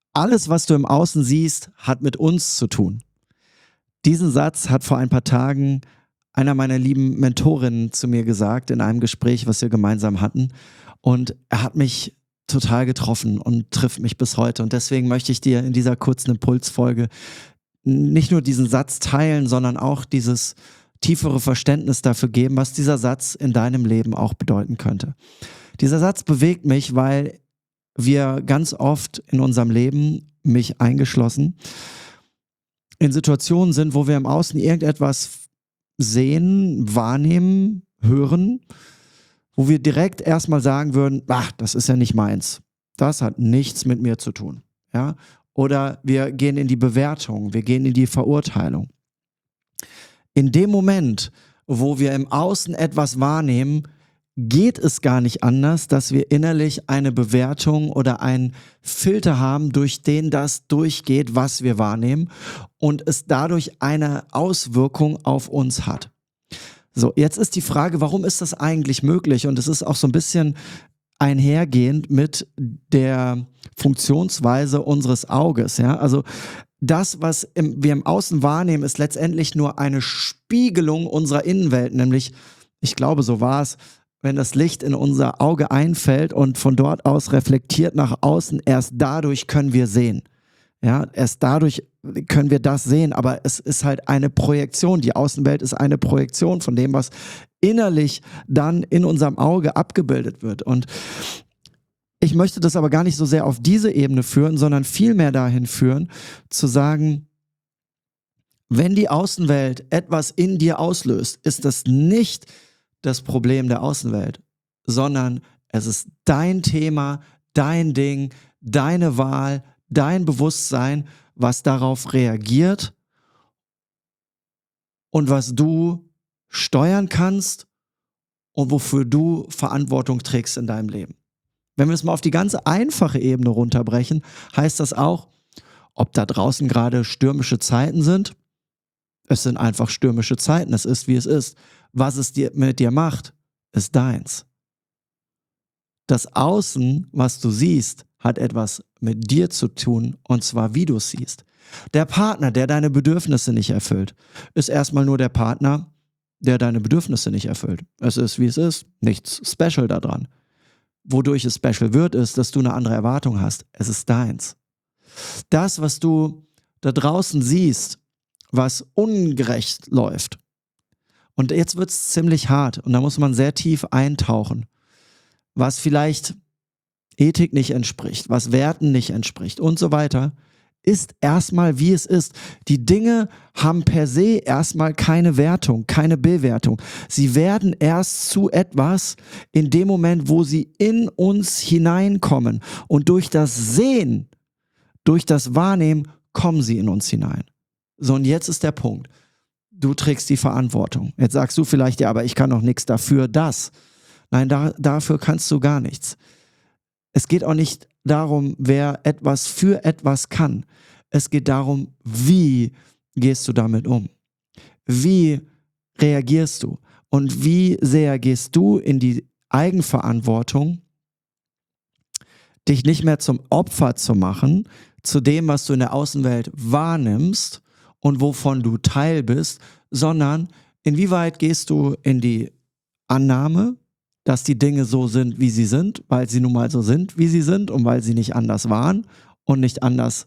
Alles, was du im Außen siehst, hat mit uns zu tun. Diesen Satz hat vor ein paar Tagen einer meiner lieben Mentorinnen zu mir gesagt in einem Gespräch, was wir gemeinsam hatten. Und er hat mich total getroffen und trifft mich bis heute. Und deswegen möchte ich dir in dieser kurzen Impulsfolge nicht nur diesen Satz teilen, sondern auch dieses tiefere Verständnis dafür geben, was dieser Satz in deinem Leben auch bedeuten könnte. Dieser Satz bewegt mich, weil wir ganz oft in unserem Leben, mich eingeschlossen, in Situationen sind, wo wir im Außen irgendetwas sehen, wahrnehmen, hören, wo wir direkt erstmal sagen würden, ach, das ist ja nicht meins. Das hat nichts mit mir zu tun. Ja? Oder wir gehen in die Bewertung, wir gehen in die Verurteilung. In dem Moment, wo wir im Außen etwas wahrnehmen, geht es gar nicht anders, dass wir innerlich eine Bewertung oder einen Filter haben, durch den das durchgeht, was wir wahrnehmen und es dadurch eine Auswirkung auf uns hat. So, jetzt ist die Frage, warum ist das eigentlich möglich? Und es ist auch so ein bisschen einhergehend mit der Funktionsweise unseres Auges. Ja? Also das, was wir im Außen wahrnehmen, ist letztendlich nur eine Spiegelung unserer Innenwelt, nämlich, ich glaube, so war es, wenn das Licht in unser Auge einfällt und von dort aus reflektiert nach außen, erst dadurch können wir sehen. Ja, erst dadurch können wir das sehen, aber es ist halt eine Projektion. Die Außenwelt ist eine Projektion von dem, was innerlich dann in unserem Auge abgebildet wird. Und ich möchte das aber gar nicht so sehr auf diese Ebene führen, sondern vielmehr dahin führen, zu sagen, wenn die Außenwelt etwas in dir auslöst, ist das nicht das Problem der Außenwelt, sondern es ist dein Thema, dein Ding, deine Wahl, dein Bewusstsein, was darauf reagiert und was du steuern kannst und wofür du Verantwortung trägst in deinem Leben. Wenn wir es mal auf die ganz einfache Ebene runterbrechen, heißt das auch, ob da draußen gerade stürmische Zeiten sind, es sind einfach stürmische Zeiten, es ist, wie es ist. Was es mit dir macht, ist deins. Das Außen, was du siehst, hat etwas mit dir zu tun, und zwar wie du es siehst. Der Partner, der deine Bedürfnisse nicht erfüllt, ist erstmal nur der Partner, der deine Bedürfnisse nicht erfüllt. Es ist, wie es ist, nichts special daran. Wodurch es special wird, ist, dass du eine andere Erwartung hast. Es ist deins. Das, was du da draußen siehst, was ungerecht läuft, und jetzt wird es ziemlich hart und da muss man sehr tief eintauchen, was vielleicht Ethik nicht entspricht, was Werten nicht entspricht und so weiter, ist erstmal, wie es ist. Die Dinge haben per se erstmal keine Wertung, keine Bewertung. Sie werden erst zu etwas in dem Moment, wo sie in uns hineinkommen. Und durch das Sehen, durch das Wahrnehmen, kommen sie in uns hinein. So, und jetzt ist der Punkt. Du trägst die Verantwortung. Jetzt sagst du vielleicht, ja, aber ich kann doch nichts dafür, das. Nein, dafür kannst du gar nichts. Es geht auch nicht darum, wer etwas für etwas kann. Es geht darum, wie gehst du damit um? Wie reagierst du? Und wie sehr gehst du in die Eigenverantwortung, dich nicht mehr zum Opfer zu machen, zu dem, was du in der Außenwelt wahrnimmst und wovon du Teil bist, sondern inwieweit gehst du in die Annahme, dass die Dinge so sind, wie sie sind, weil sie nun mal so sind, wie sie sind und weil sie nicht anders waren und nicht anders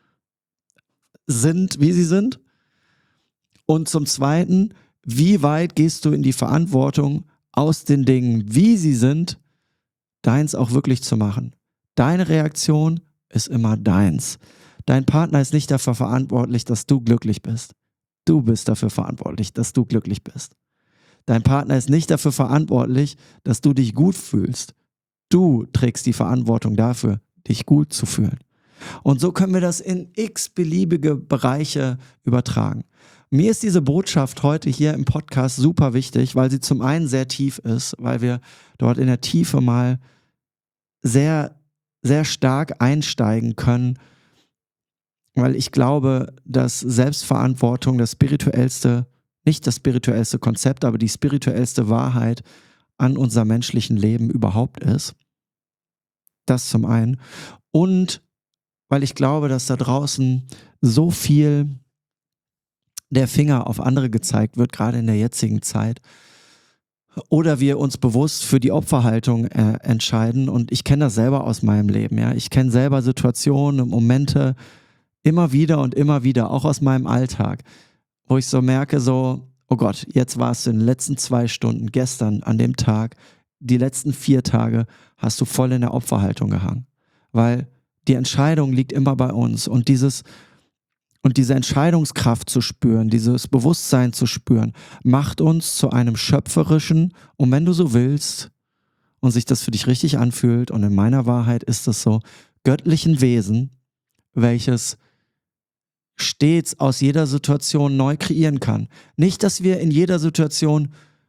sind, wie sie sind. Und zum Zweiten, wie weit gehst du in die Verantwortung, aus den Dingen, wie sie sind, deins auch wirklich zu machen. Deine Reaktion ist immer deins. Dein Partner ist nicht dafür verantwortlich, dass du glücklich bist. Du bist dafür verantwortlich, dass du glücklich bist. Dein Partner ist nicht dafür verantwortlich, dass du dich gut fühlst. Du trägst die Verantwortung dafür, dich gut zu fühlen. Und so können wir das in x-beliebige Bereiche übertragen. Mir ist diese Botschaft heute hier im Podcast super wichtig, weil sie zum einen sehr tief ist, weil wir dort in der Tiefe mal sehr, sehr stark einsteigen können, weil ich glaube, dass Selbstverantwortung das spirituellste, nicht das spirituellste Konzept, aber die spirituellste Wahrheit an unserem menschlichen Leben überhaupt ist. Das zum einen. Und weil ich glaube, dass da draußen so viel der Finger auf andere gezeigt wird, gerade in der jetzigen Zeit. Oder wir uns bewusst für die Opferhaltung entscheiden. Und ich kenne das selber aus meinem Leben. Ja? Ich kenne selber Situationen und Momente immer wieder, auch aus meinem Alltag, wo ich so merke, so, oh Gott, jetzt war es in den letzten 2 Stunden, gestern an dem Tag, die letzten 4 Tage hast du voll in der Opferhaltung gehangen. Weil die Entscheidung liegt immer bei uns. Und diese Entscheidungskraft zu spüren, dieses Bewusstsein zu spüren, macht uns zu einem schöpferischen, und wenn du so willst und sich das für dich richtig anfühlt, und in meiner Wahrheit ist das so, göttlichen Wesen, welches stets aus jeder Situation neu kreieren kann. Nicht, dass wir in jeder Situation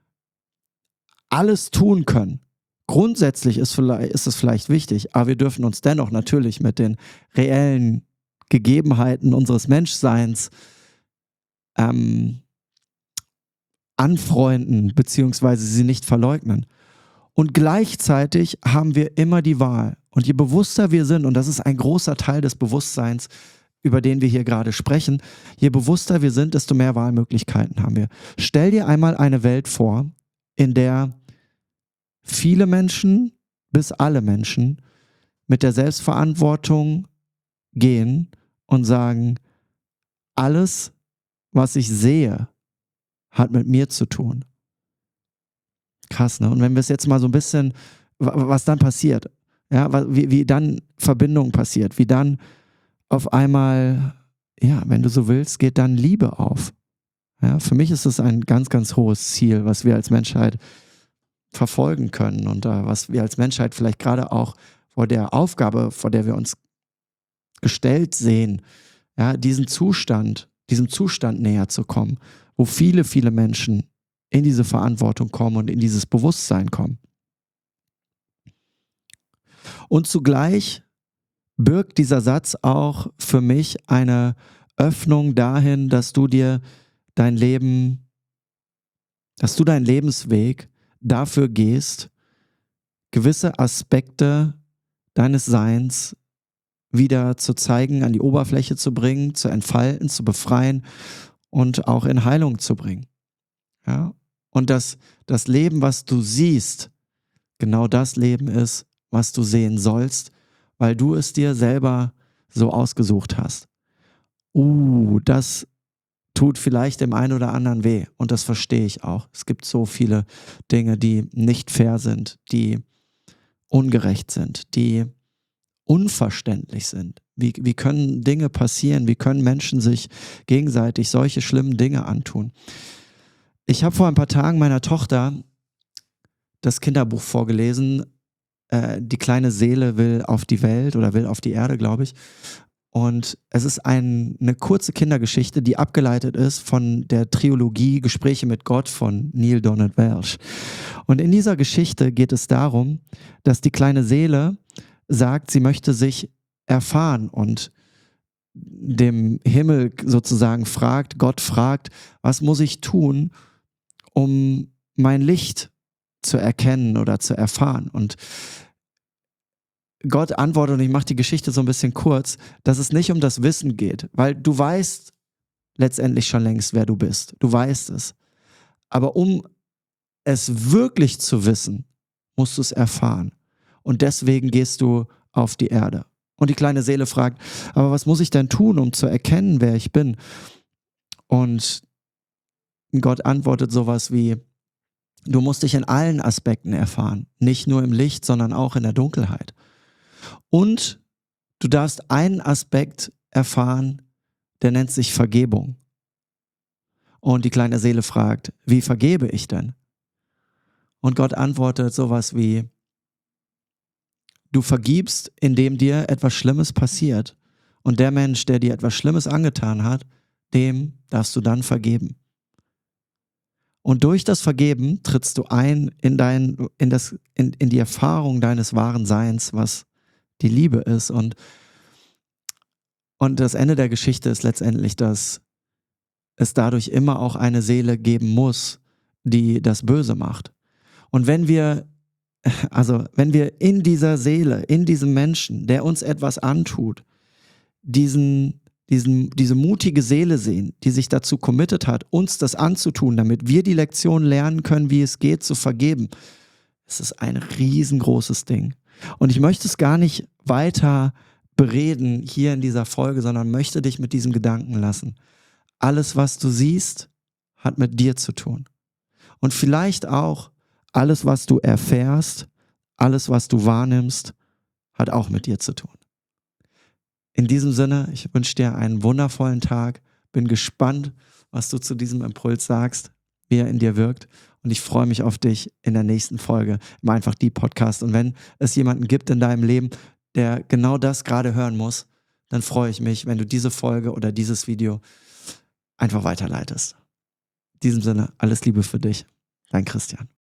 alles tun können. Grundsätzlich ist es vielleicht wichtig, aber wir dürfen uns dennoch natürlich mit den reellen Gegebenheiten unseres Menschseins anfreunden, beziehungsweise sie nicht verleugnen. Und gleichzeitig haben wir immer die Wahl. Und je bewusster wir sind, und das ist ein großer Teil des Bewusstseins, über den wir hier gerade sprechen, je bewusster wir sind, desto mehr Wahlmöglichkeiten haben wir. Stell dir einmal eine Welt vor, in der viele Menschen bis alle Menschen mit der Selbstverantwortung gehen und sagen, alles, was ich sehe, hat mit mir zu tun. Krass, ne? Und wenn wir es jetzt mal so ein bisschen, was dann passiert, ja, wie dann Verbindung passiert, wie dann auf einmal, ja, wenn du so willst, geht dann Liebe auf. Ja, für mich ist es ein ganz, ganz hohes Ziel, was wir als Menschheit verfolgen können und was wir als Menschheit vielleicht gerade auch vor der Aufgabe, vor der wir uns gestellt sehen, ja, diesem Zustand näher zu kommen, wo viele, viele Menschen in diese Verantwortung kommen und in dieses Bewusstsein kommen. Und zugleich birgt dieser Satz auch für mich eine Öffnung dahin, dass du deinen Lebensweg dafür gehst, gewisse Aspekte deines Seins wieder zu zeigen, an die Oberfläche zu bringen, zu entfalten, zu befreien und auch in Heilung zu bringen. Ja? Und dass das Leben, was du siehst, genau das Leben ist, was du sehen sollst, weil du es dir selber so ausgesucht hast. Das tut vielleicht dem einen oder anderen weh und das verstehe ich auch. Es gibt so viele Dinge, die nicht fair sind, die ungerecht sind, die unverständlich sind. Wie können Dinge passieren? Wie können Menschen sich gegenseitig solche schlimmen Dinge antun? Ich habe vor ein paar Tagen meiner Tochter das Kinderbuch vorgelesen. Die kleine Seele will auf die Welt oder will auf die Erde, glaube ich. Und es ist eine kurze Kindergeschichte, die abgeleitet ist von der Trilogie Gespräche mit Gott von Neale Donald Walsch. Und in dieser Geschichte geht es darum, dass die kleine Seele sagt, sie möchte sich erfahren und dem Himmel sozusagen Gott fragt, was muss ich tun, um mein Licht zu erkennen oder zu erfahren? Und Gott antwortet, und ich mache die Geschichte so ein bisschen kurz, dass es nicht um das Wissen geht, weil du weißt letztendlich schon längst, wer du bist. Du weißt es. Aber um es wirklich zu wissen, musst du es erfahren. Und deswegen gehst du auf die Erde. Und die kleine Seele fragt, aber was muss ich denn tun, um zu erkennen, wer ich bin? Und Gott antwortet sowas wie, du musst dich in allen Aspekten erfahren. Nicht nur im Licht, sondern auch in der Dunkelheit. Und du darfst einen Aspekt erfahren, der nennt sich Vergebung. Und die kleine Seele fragt, wie vergebe ich denn? Und Gott antwortet sowas wie, du vergibst, indem dir etwas Schlimmes passiert. Und der Mensch, der dir etwas Schlimmes angetan hat, dem darfst du dann vergeben. Und durch das Vergeben trittst du ein in die Erfahrung deines wahren Seins, was die Liebe ist. Und das Ende der Geschichte ist letztendlich, dass es dadurch immer auch eine Seele geben muss, die das Böse macht. Und wenn wir in dieser Seele, in diesem Menschen, der uns etwas antut, diese mutige Seele sehen, die sich dazu committed hat, uns das anzutun, damit wir die Lektion lernen können, wie es geht, zu vergeben. Es ist ein riesengroßes Ding. Und ich möchte es gar nicht weiter bereden hier in dieser Folge, sondern möchte dich mit diesem Gedanken lassen. Alles, was du siehst, hat mit dir zu tun. Und vielleicht auch alles, was du erfährst, alles, was du wahrnimmst, hat auch mit dir zu tun. In diesem Sinne, ich wünsche dir einen wundervollen Tag, bin gespannt, was du zu diesem Impuls sagst, wie er in dir wirkt, und ich freue mich auf dich in der nächsten Folge im Einfach die Podcast. Und wenn es jemanden gibt in deinem Leben, der genau das gerade hören muss, dann freue ich mich, wenn du diese Folge oder dieses Video einfach weiterleitest. In diesem Sinne, alles Liebe für dich, dein Christian.